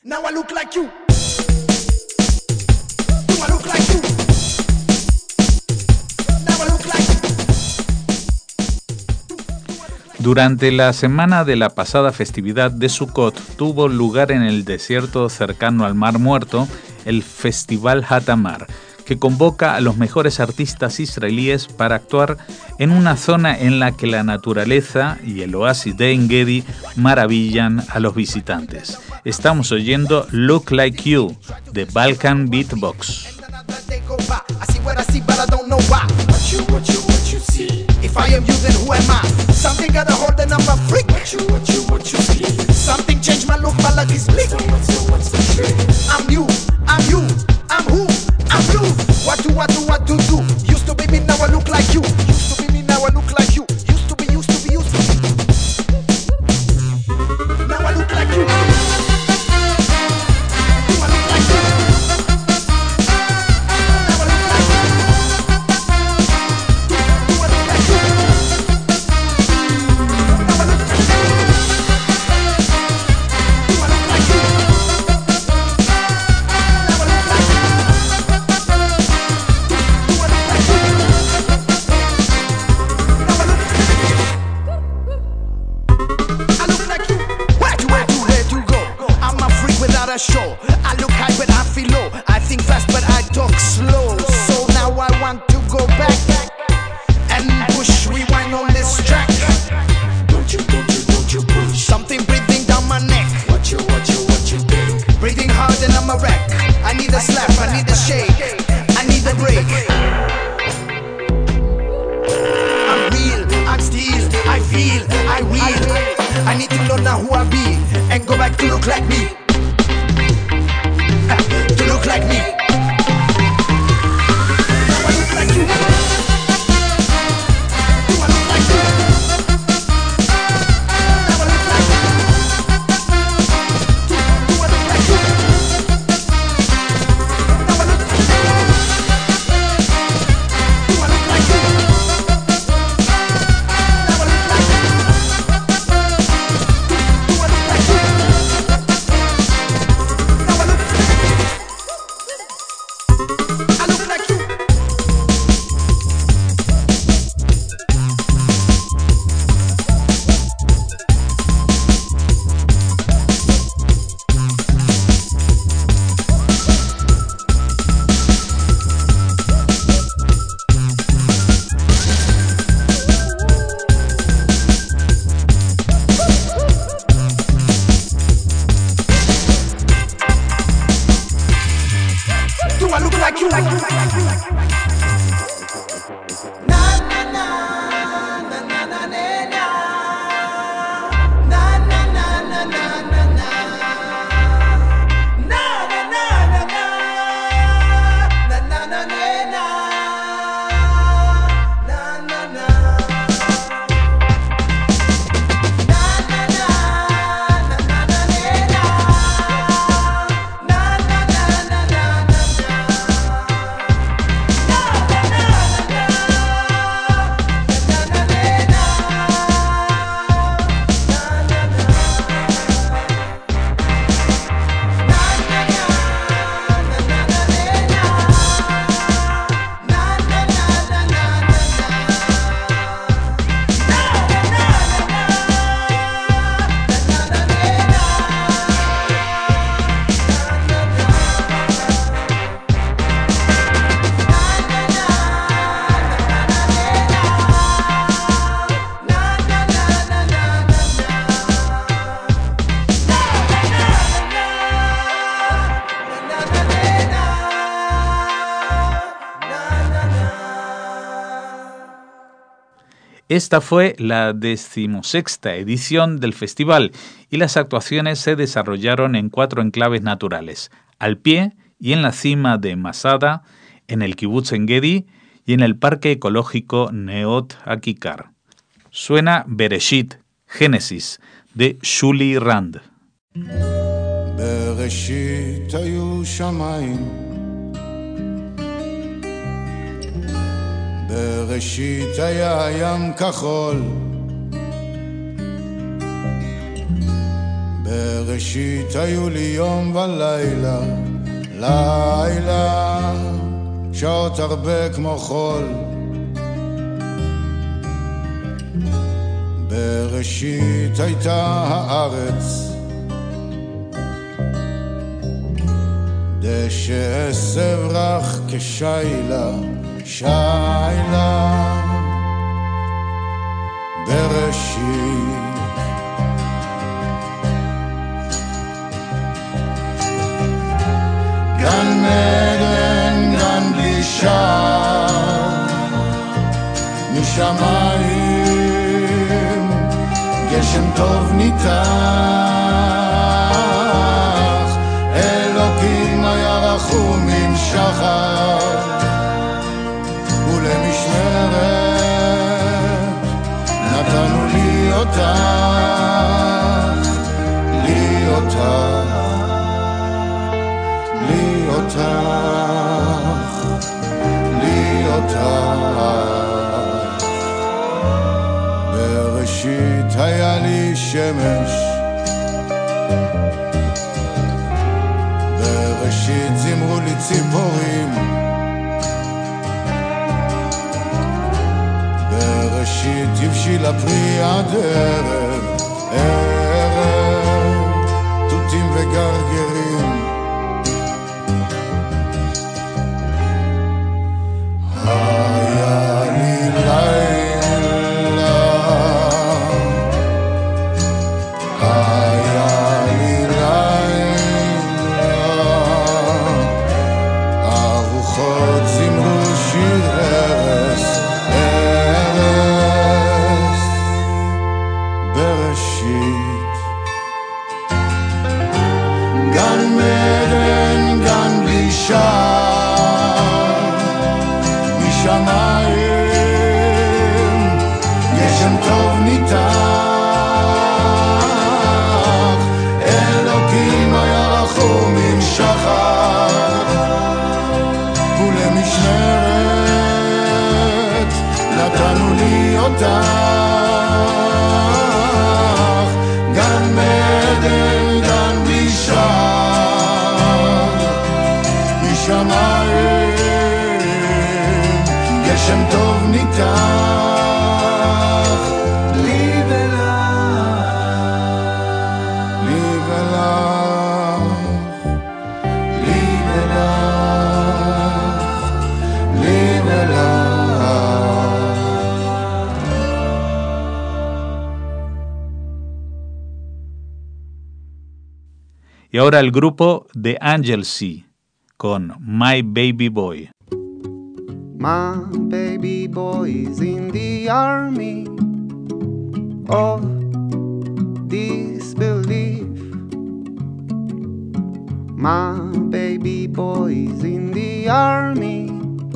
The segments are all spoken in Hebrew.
Now I look like you. Do I look like you? Now I look like you. Durante la semana de la pasada festividad de Sukkot tuvo lugar en el desierto cercano al Mar Muerto el Festival Hatamar, que convoca a los mejores artistas israelíes para actuar en una zona en la que la naturaleza y el oasis de En Gedi maravillan a los visitantes. Estamos oyendo Look Like You, de Balkan Beatbox. If I am you, then who am I? Something got a hold and I'm a freak. What you see? Something changed my look, my luck is bleak. What's the trick? I'm you, I'm who? I'm you. What do? Used to be me, now I look like you. Used to be me, now I look like you. Used to be. Now I look like you. Show. I look high but I feel low. I think fast but I talk slow. So now I want to go back and push rewind on this track. Don't you push. Something breathing down my neck. What you think? Breathing hard and I'm a wreck. I need a slap, I need a shake, I need a break. I'm real, I'm still, I feel, I will. I need to know now who I be and go back to look like me. To look like me. Now I look like you. Do I look like you? Now I look like you. Do I look like you? Now I look like you. Do I look like you? Now I look like you. Do I look like you? Now I look like you. I look like you. Do I look like you? Na na na na na na na. Na na na na na na na. Na na na na na. Na na na na. Na na na. Esta fue la 16ª edición del festival y las actuaciones se desarrollaron en 4 enclaves naturales, al pie y en la cima de Masada, en el kibutz En Gedi y en el parque ecológico Neot Hakikar. Suena Bereshit, Génesis, de Shuli Rand. Bereshit hayu shamayim בראשית היה ים כחול בראשית היו לי יום ולילה, לילה, שעות הרבה כמו חול. בראשית הייתה הארץ, דשא עשב רך כשיילה, שיילה. בראשית גן עדן, גן בלי שער, משמיים גשם טוב ניתח, אלוקים היה רחום עם שחר, ולמשמרת נתנו לי אותך, לי אותך, לי אותך, לי אותך. בראשית היה לי שמש, בראשית זמרו לי ציפורים, בראשית הבשילה פרי עד ערב, ערב, תותים וגרגרים. היה לי לילה, היה לי לילה, ארוחות זמרו שיר ערש, ערש. בראשית גן עדן, גן בלי שער, משמיים גשם טוב ניתח, אלוקים היה רחום עם שחר, ולמשמרת נתנו לי אותך, גן עדן, גן בלי שער, משמיים גשם טוב ניתח, לי ולך, לי ולך, לי ולך, לי ולך. Y ahora el grupo The Angel Sea con My Baby Boy. My baby boy is in the army of disbelief. My baby boy is in the army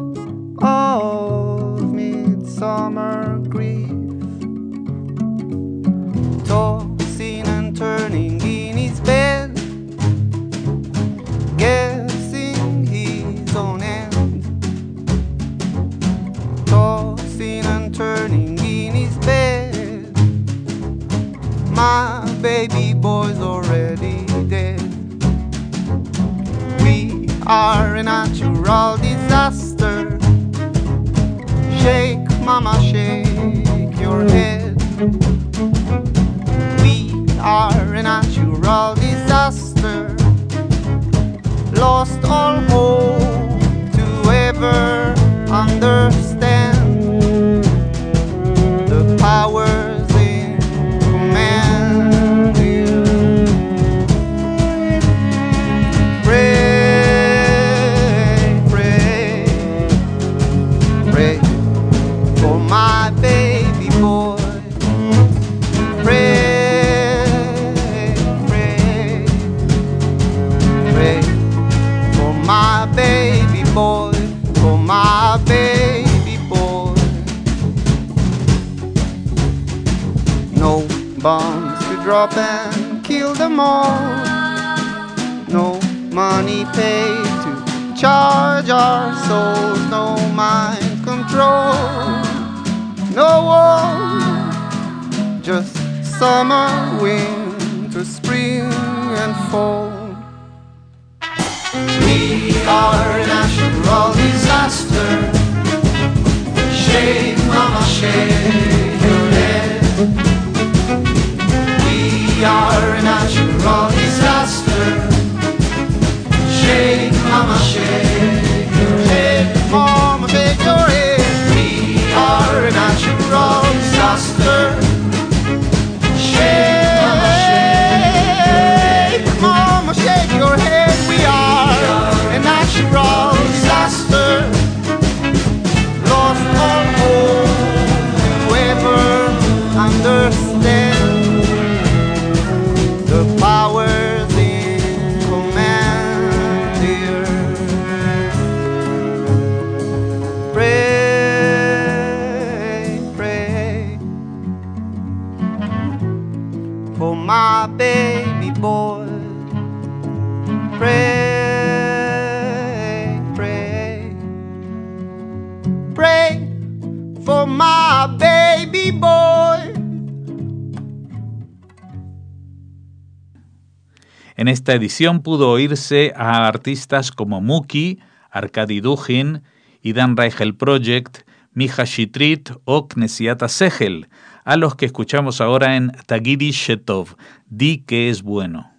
of midsummer grief. Tossing and turning in his bed, guessing his own end. Tossing and turning in his bed, my baby boy's already dead. We are a natural disaster. Shake, mama, shake your head. We are a natural disaster. Lost all hope to ever understand the powers in command. Pray, pray, pray for my baby boy. Pray, pray, pray for my baby boy, for my baby boy. No bombs to drop and kill them all. No money paid to charge our souls. No mind control. No war, just summer, winter, spring fall. We are a natural disaster. Shake, mama, shake your head. We are a natural disaster. Shake, mama, shake your head. Mama, shake your head. We are a natural disaster. Shake, mama, shake your head. We are a natural disaster. Lost all hope to ever understand the powers in command here. Pray, pray for my baby boy. Pray, pray, pray for my baby boy. En esta edición pudo oírse a artistas como Muki, Arkady Dugin, Idan Reichel Project, Miha Shitrit o Knesiata Segel, a los que escuchamos ahora en Tagidi Shetov, Di que es bueno.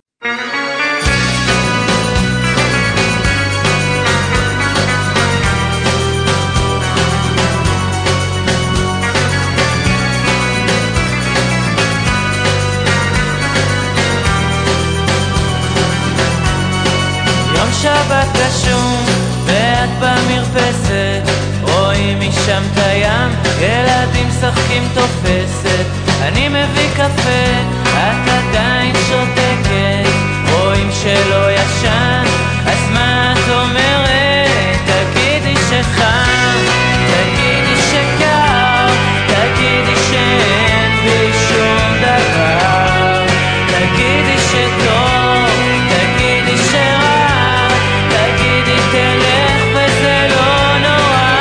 שבת קשום ואת במרפסת רואים משם את הים ילדים משחקים תופסת אני מביא קפה את עדיין שותקת רואים שלא ישן אז מה את אומרת תגידי שחם תגידי שקר תגידי שאין בי שום דבר תגידי שטוב תגידי שרע תלך וזה לא נורא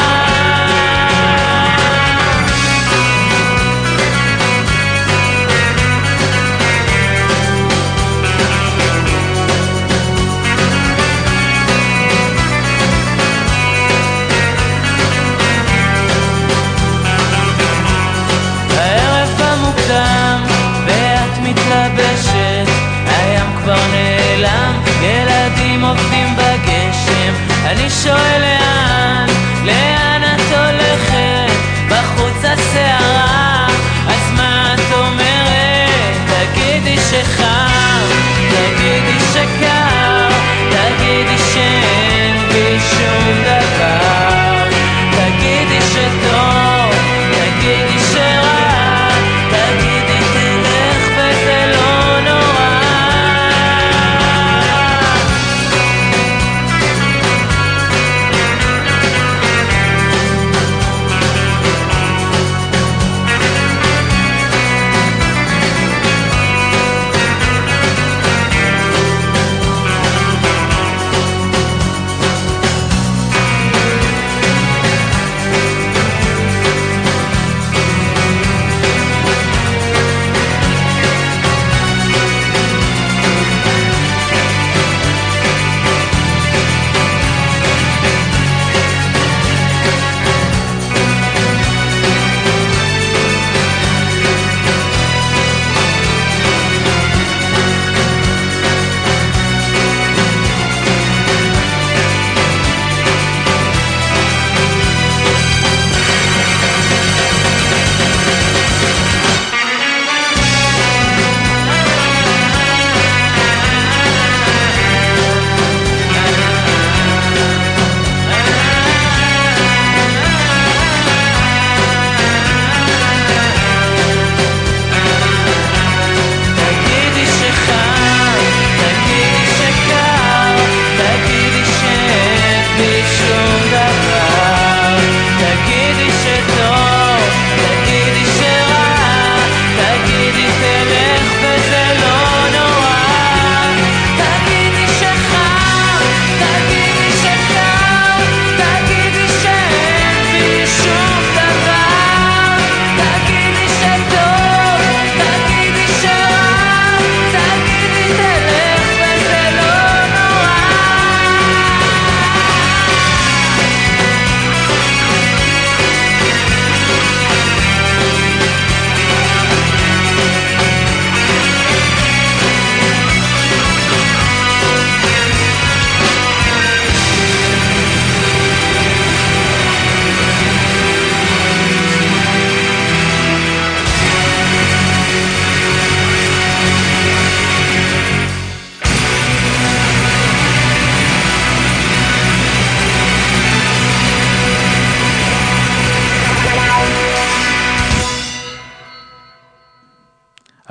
הערב המוקדם ואת מתלבשת הים כבר נעלם ילדים עובדים בגשם אני שואל לאן את הולכת בחוץ הסערה אז מה את אומרת תגידי שחם תגידי שקר תגידי שאין בי שום דבר תגידי שטוב תגידי שרע תגידי תלך וזה לא נורא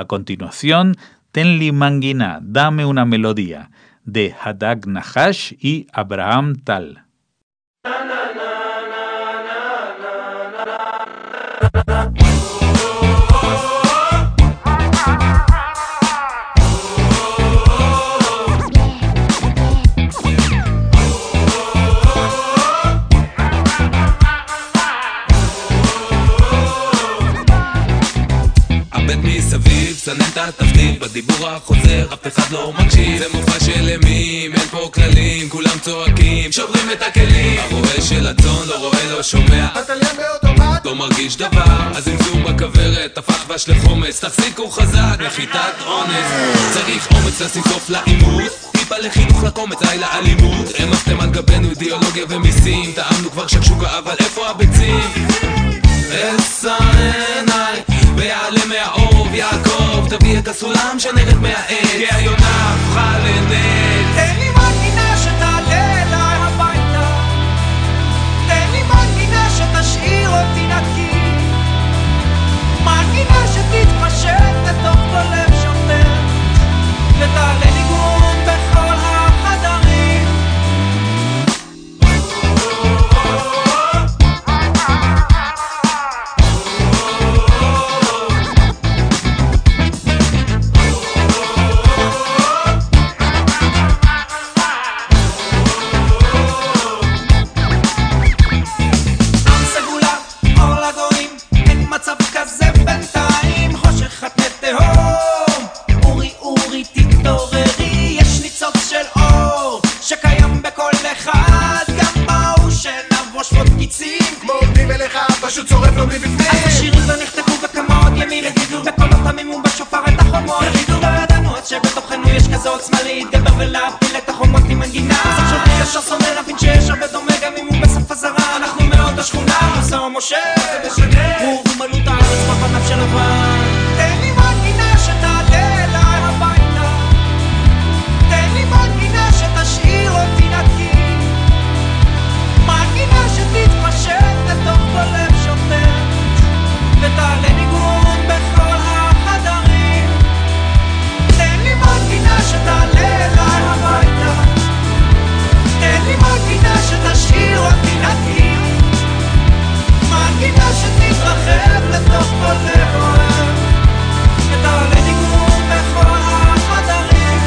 continuación, Tenli Manguina, Dame una melodía, de Hadag Nahash y Abraham Tal. סננת התפקיד בדיבור החוזר, אף אחד לא מקשיב. זה מופע של אימים, אין פה כללים, כולם צועקים, שוברים את הכלים. הרועה של הצאן לא רואה, לא שומע, התליין באוטומט לא מרגיש דבר. הזמזום בכוורת הפך דבש לחומץ, תחזיקו חזק, נחיתת אונס. צריך אומץ לשים סוף לעימות, טיפה לחינוך לקומץ, די לאלימות. המסתם על גבינו אידיאולוגיה ומיסים, טעמנו כבר שקשוקה, אבל איפה הביצים? אסע עיניי ויעלה מהאור יעקב, תביא את הסולם שנרד מהעץ, כי היונה הפכה לנץ. תן לי מנגינה שתעלה אליי הביתה, תן לי מנגינה שתשאיר אותי נקי, מנגינה שתתפשט לתוך כל לב שוטר, ותעלה ניגון בכל החדרים. פשוט צורף לו מבפנים. אז השירים לא נכתבו וכמה עוד ימים יגידו, בקולות תמימו בשופר את החומות יגידו. לא ידענו עד שבתוכנו יש כזו עוצמה להתגבר ולהפיל את החומות עם מנגינה. אז עכשיו לי ישר שונא להבין שיש הרבה דומה גם אם הוא בסוף הזרה. אנחנו מאוד השכונה, מוסר ומשה ומלאו את הארץ בפניו של לבן. תן לי מנגינה שתעלה אליי הביתה, תן לי מנגינה שתשאיר אותי נקי, מנגינה שתתפשט לתוך כל לב ותעלה ניגון בכל החדרים. תן לי מנגינה שתעלה אליי הביתה, תן לי מנגינה שתשאיר אותי נקי, מנגינה שתתרחב לתוך כל לב אוהב, ותעלה ניגון בכל החדרים.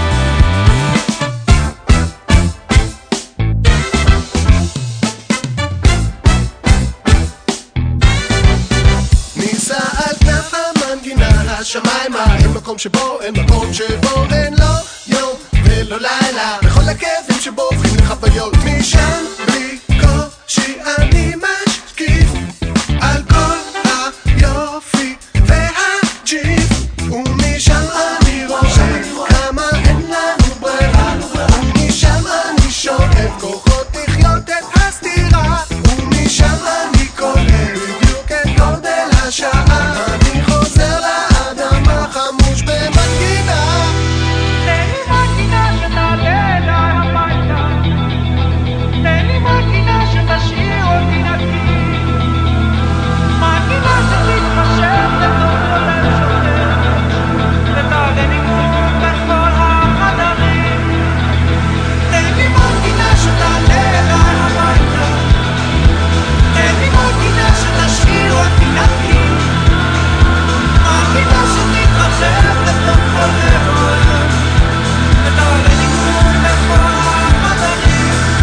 השמיימה, אין מקום שבו, אין מקום שבו אין לו יום ולא לילה, בכל הכאבים שבו הופכים לחוויות. משם בלי קושי אני משקיף על כל היופי והג'יפ, ומשם אני רואה כמה אין לנו ברירה, ומשם אני שואב כוחות לחיות את הסתירה, ומשם אני קולט בדיוק את גודל השעה. אני חוזר לאדמה חמוש במנגינה. תן לי מנגינה שתעלה אליי הביתה, תן לי מנגינה שתשאיר אותי נקי, מנגינה שתתפשט לתוך כל לב שוטר, ותעלה ניגון בכל החדרים. תן לי מנגינה שתעלה אליי הביתה, תן לי מנגינה שתשאיר אותי נקי, מנגינה שתתרחב לתוך כל לב אוהב, ותעלה ניגון בכל החדרים.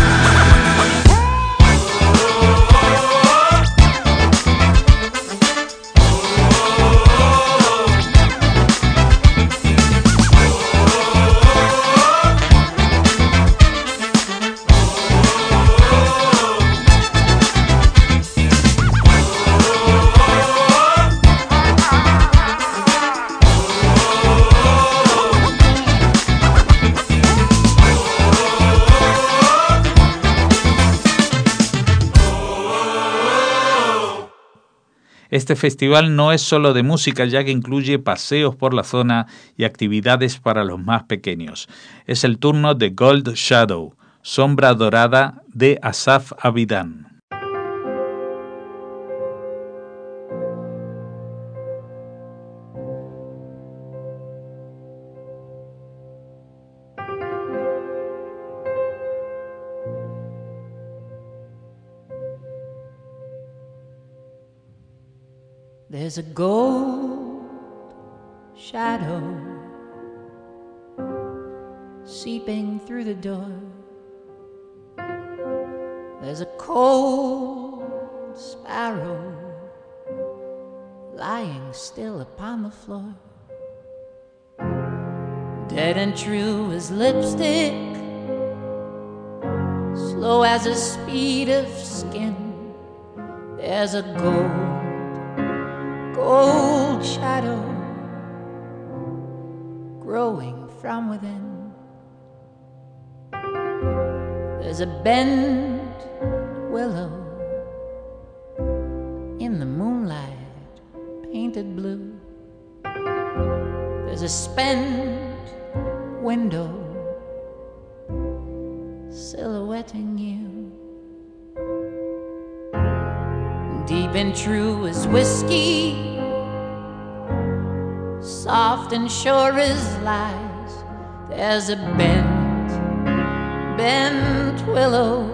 Este festival no es solo de música, ya que incluye paseos por la zona y actividades para los más pequeños. Es el turno de Gold Shadow, Sombra Dorada de Asaf Avidan. There's a gold shadow seeping through the door. There's a cold sparrow lying still upon the floor. Dead and true as lipstick, slow as the speed of skin. There's a gold shadow growing from within. There's a bent willow in the moonlight painted blue. There's a spent window silhouetting you. Deep and true as whiskey, soft and sure as lies. There's a bent willow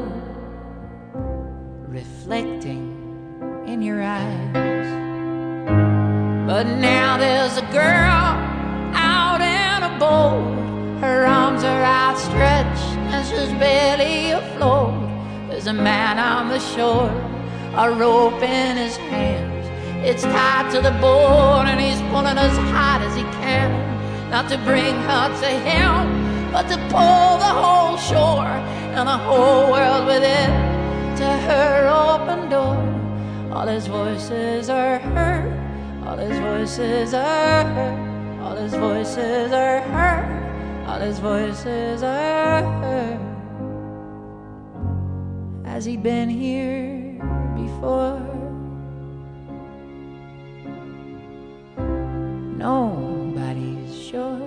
reflecting in your eyes. But now there's a girl out in a boat. Her arms are outstretched and she's barely afloat. There's a man on the shore, a rope in his hands. It's tied to the board and he's pulling as hard as he can. Not to bring her to him, but to pull the whole shore and the whole world with it to her open door. All his voices are heard, all his voices are heard, all his voices are heard, all his voices are heard. Has he been here before? Nobody's sure.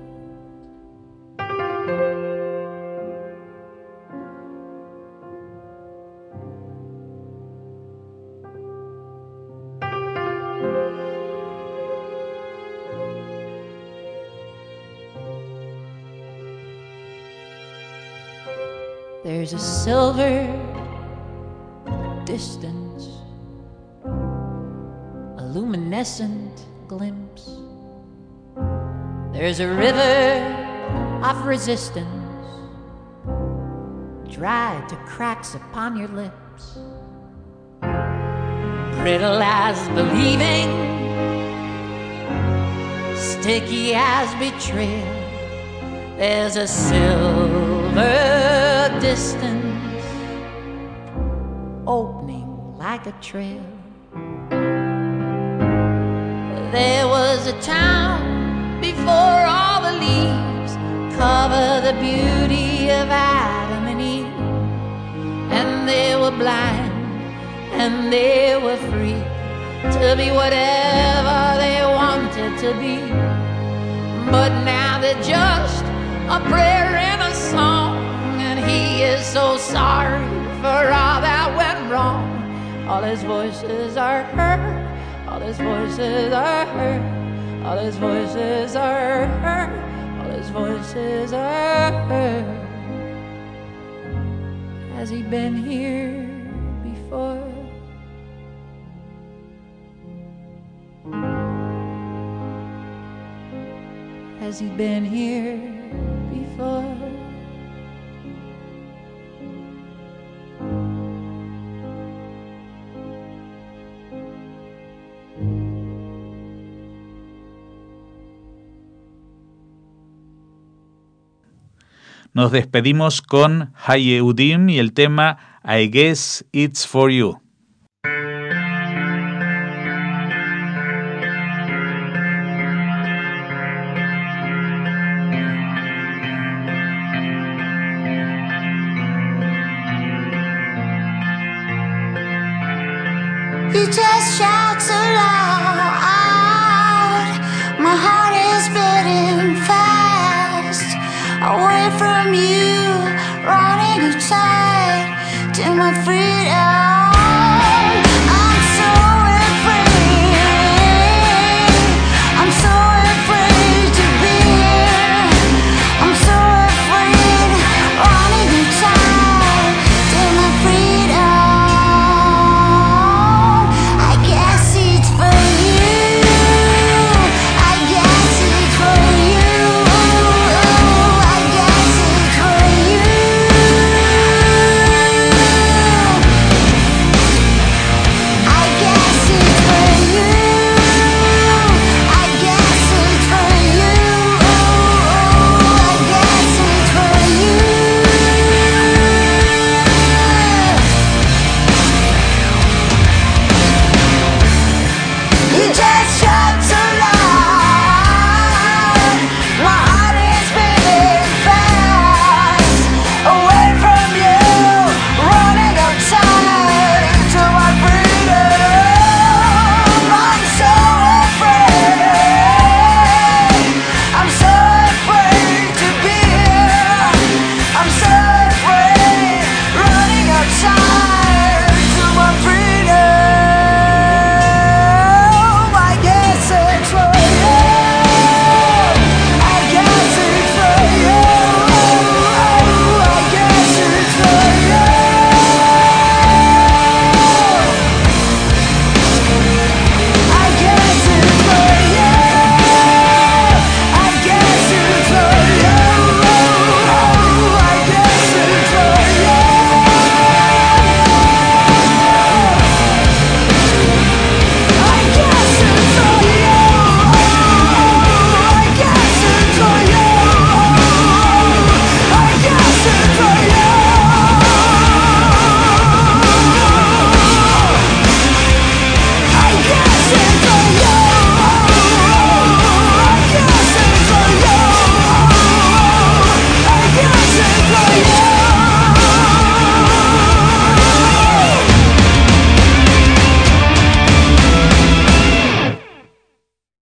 There's a silver distance, a luminescent glimpse. There's a river of resistance, dried to cracks upon your lips. Brittle as believing, sticky as betrayal. There's a silver distance opening like a trail. There was a time before all the leaves cover the beauty of Adam and Eve, and they were blind and they were free to be whatever they wanted to be. But now they're just a prayer and a song, and he is so sorry for all that went wrong. All his voices are heard, all his voices are heard, all his voices are heard, all his voices are heard. Has he been here before? Has he been here before? Nos despedimos con Hayeudim y el tema I Guess It's For You. You just shout so loud, my heart is beating fast. Away from you, running tight to my freedom.